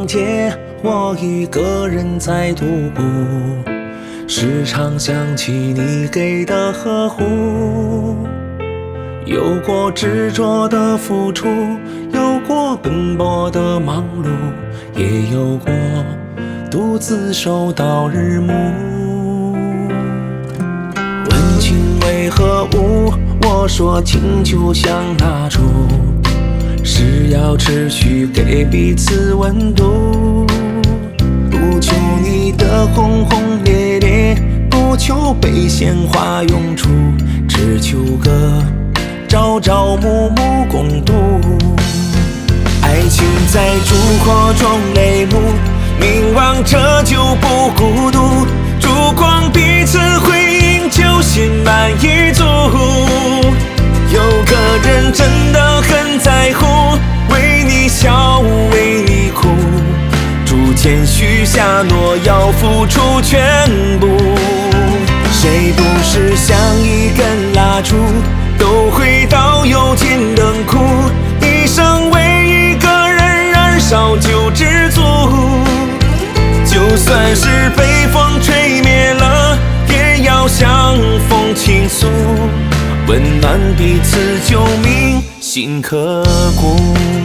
长街，我一个人在独步，时常想起你给的呵护。有过执着的付出，有过奔波的忙碌，也有过独自守到日暮。问情为何物？我说情就像蜡烛，是要持续给彼此温度。不求你的轰轰烈烈，不求被鲜花拥簇，只求个朝朝暮暮共度。爱情在烛火中泪目，凝望着就不孤独，烛光彼此辉映，就心满意足。有个人真的很在乎，为你笑为你哭，逐渐许下诺要付出全部。谁不是像一根蜡烛，都会到有尽灯枯，一生为一个人燃烧就知足。就算是被风吹灭了，也要相逢倾诉，温暖彼此救命心刻骨。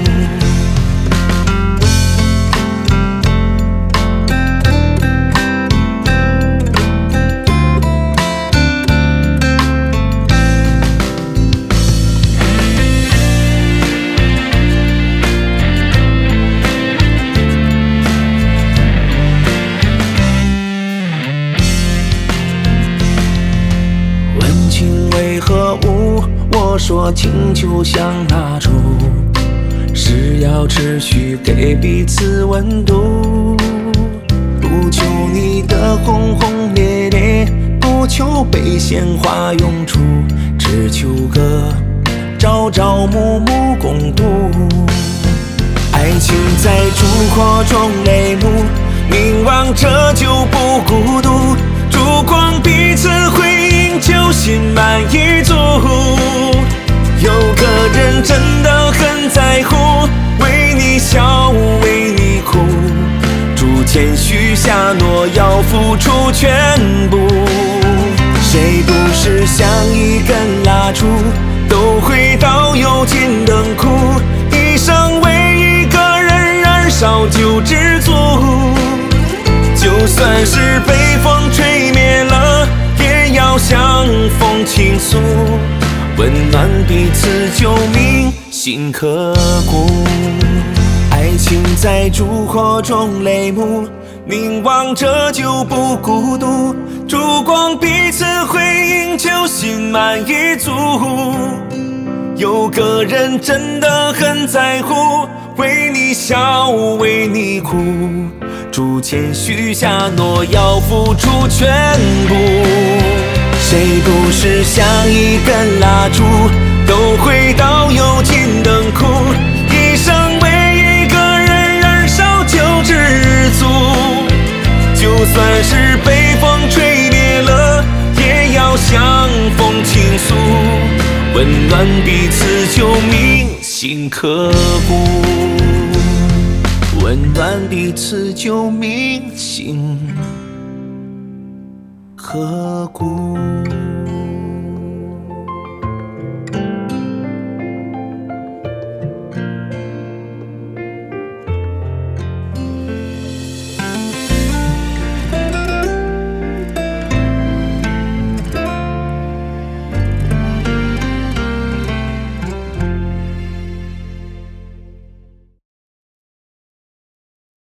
为何物？我说情就像蜡烛，是要持续给彼此温度。不求你的轰轰烈烈，不求被鲜花拥簇，只求个朝朝暮暮共度。爱情在烛火中泪目，凝望着就不孤独，烛光彼此辉映，就心满意足。有个人真的很在乎，为你笑为你哭，逐渐许下诺要付出全部。谁不是像一根蜡烛，都会到有尽灯枯，一生为一个人燃烧就知足。就算是被风吹灭了，也要相逢倾诉，温暖彼此救命心刻骨。爱情在烛火中泪目，凝望着就不孤独，烛光彼此辉映，就心满意足。有个人真的很在乎，为你笑为你哭，逐渐许下诺要付出全部。谁不是像一根蜡烛，都会到有尽灯枯，一生为一个人燃烧就知足。就算是被风吹灭了，也要相逢倾诉，温暖彼此救命心刻骨，温暖彼此救命心刻骨。